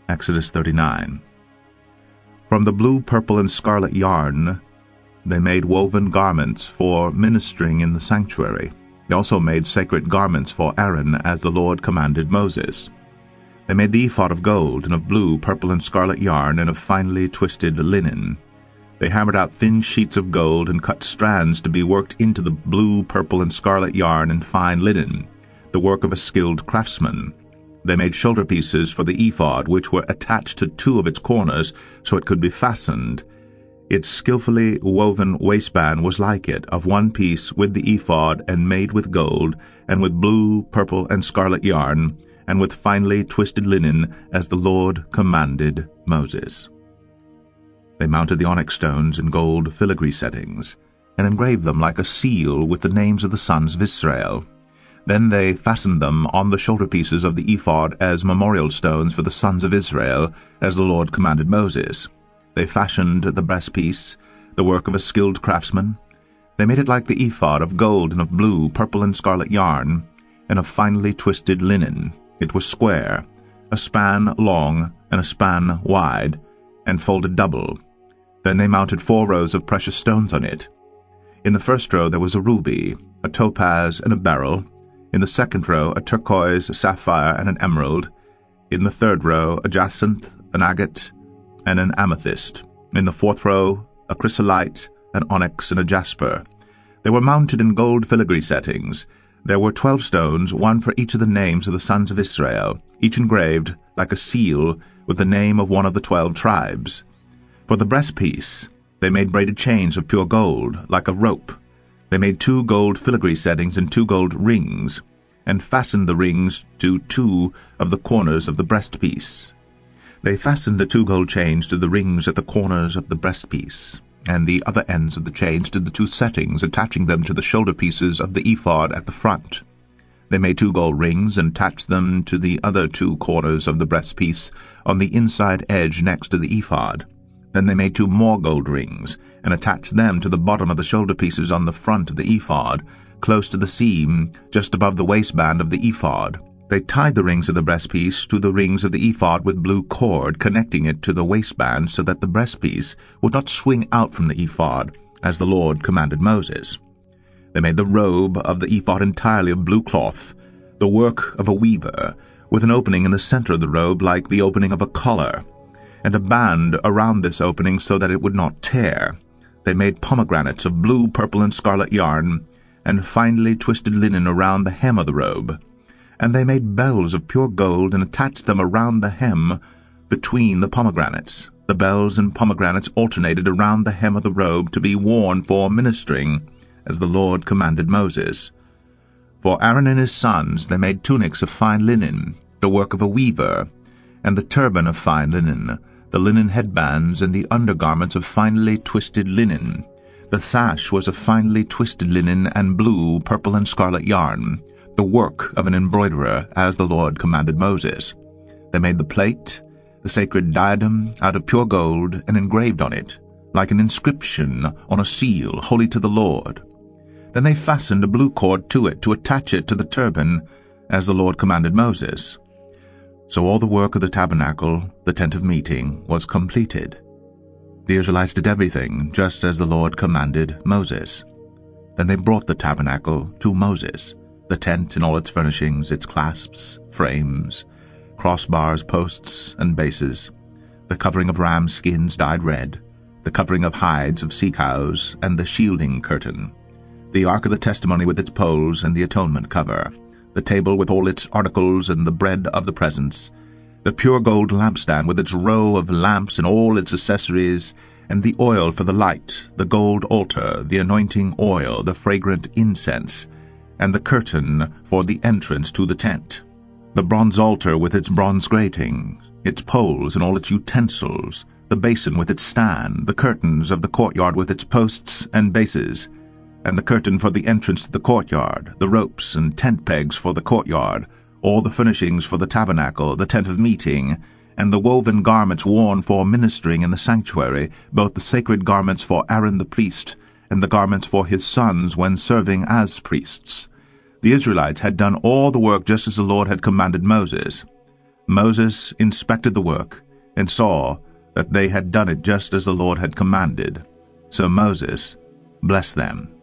Exodus 39. From the blue, purple, and scarlet yarn they made woven garments for ministering in the sanctuary. They also made sacred garments for Aaron, as the Lord commanded Moses. They made the ephod of gold, and of blue, purple, and scarlet yarn, and of finely twisted linen. They hammered out thin sheets of gold, and cut strands to be worked into the blue, purple, and scarlet yarn and fine linen, the work of a skilled craftsman. They made shoulder pieces for the ephod, which were attached to two of its corners, so it could be fastened. Its skillfully woven waistband was like it, of one piece with the ephod, and made with gold, and with blue, purple, and scarlet yarn, and with finely twisted linen, as the Lord commanded Moses. They mounted the onyx stones in gold filigree settings, and engraved them like a seal with the names of the sons of Israel. Then they fastened them on the shoulder pieces of the ephod as memorial stones for the sons of Israel, as the Lord commanded Moses. They fashioned the breastpiece, the work of a skilled craftsman. They made it like the ephod, of gold and of blue, purple, and scarlet yarn, and of finely twisted linen. It was square, a span long and a span wide, and folded double. Then they mounted 4 rows of precious stones on it. In the first row there was a ruby, a topaz, and a beryl. In the second row a turquoise, a sapphire, and an emerald. In the third row a jacinth, an agate, and an amethyst. In the fourth row a chrysolite, an onyx, and a jasper. They were mounted in gold filigree settings. There were 12 stones, one for each of the names of the sons of Israel, each engraved like a seal with the name of one of the 12 tribes. For the breastpiece they made braided chains of pure gold, like a rope. They made 2 gold filigree settings and 2 gold rings, and fastened the rings to 2 of the corners of the breastpiece. They fastened the 2 gold chains to the rings at the corners of the breastpiece, and the other ends of the chains to the 2 settings, attaching them to the shoulder pieces of the ephod at the front. They made 2 gold rings, and attached them to the other 2 corners of the breastpiece on the inside edge next to the ephod. Then they made 2 more gold rings, and attached them to the bottom of the shoulder pieces on the front of the ephod, close to the seam, just above the waistband of the ephod. They tied the rings of the breastpiece to the rings of the ephod with blue cord, connecting it to the waistband so that the breastpiece would not swing out from the ephod, as the Lord commanded Moses. They made the robe of the ephod entirely of blue cloth, the work of a weaver, with an opening in the center of the robe like the opening of a collar, and a band around this opening so that it would not tear. They made pomegranates of blue, purple, and scarlet yarn, and finely twisted linen around the hem of the robe. And they made bells of pure gold, and attached them around the hem between the pomegranates. The bells and pomegranates alternated around the hem of the robe to be worn for ministering, as the Lord commanded Moses. For Aaron and his sons they made tunics of fine linen, the work of a weaver, and the turban of fine linen, the linen headbands, and the undergarments of finely twisted linen. The sash was of finely twisted linen and blue, purple, and scarlet yarn, the work of an embroiderer, as the Lord commanded Moses. They made the plate, the sacred diadem, out of pure gold, and engraved on it, like an inscription on a seal, holy to the Lord. Then they fastened a blue cord to it to attach it to the turban, as the Lord commanded Moses. So all the work of the tabernacle, the tent of meeting, was completed. The Israelites did everything just as the Lord commanded Moses. Then they brought the tabernacle to Moses, the tent and all its furnishings, its clasps, frames, crossbars, posts, and bases, the covering of ram skins dyed red, the covering of hides of sea-cows, and the shielding curtain, the ark of the testimony with its poles and the atonement cover, the table with all its articles and the bread of the presence, the pure gold lampstand with its row of lamps and all its accessories, and the oil for the light, the gold altar, the anointing oil, the fragrant incense, and the curtain for the entrance to the tent, the bronze altar with its bronze grating, its poles and all its utensils, the basin with its stand, the curtains of the courtyard with its posts and bases, and the curtain for the entrance to the courtyard, the ropes and tent pegs for the courtyard, all the furnishings for the tabernacle, the tent of meeting, and the woven garments worn for ministering in the sanctuary, both the sacred garments for Aaron the priest, and the garments for his sons when serving as priests. The Israelites had done all the work just as the Lord had commanded Moses. Moses inspected the work, and saw that they had done it just as the Lord had commanded. So Moses blessed them.